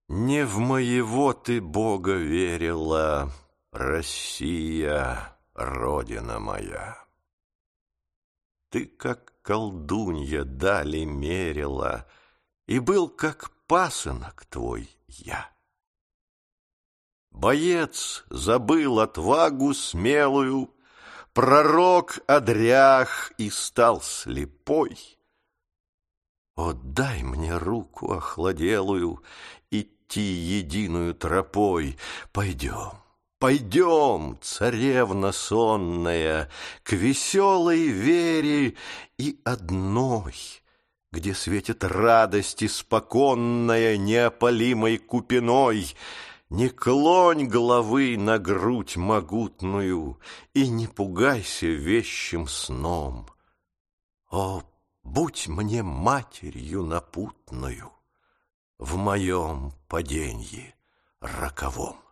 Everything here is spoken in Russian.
Не в моего ты Бога верила, Россия, родина моя. Ты, как колдунья, дали мерила, И был, как пасынок твой, я. Боец забыл отвагу смелую, Пророк одрях и стал слепой. О, дай мне руку охладелую, Идти единую тропой. Пойдем, пойдем, царевна сонная, К веселой вере и одной, Где светит радость испоконная Неопалимой купиной. Не клонь головы на грудь могутную И не пугайся вещим сном. О, будь мне матерью напутною В моем паденье роковом.